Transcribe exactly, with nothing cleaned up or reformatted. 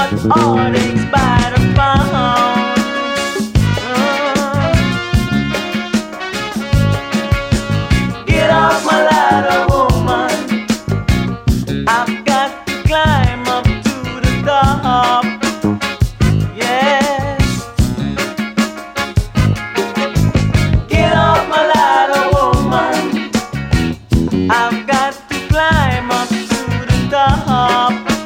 got heartaches by the pound. Uh, get off my ladder, woman. I've got to climb up to the top. Yes. Get off my ladder, woman. I've got to climb up to the top.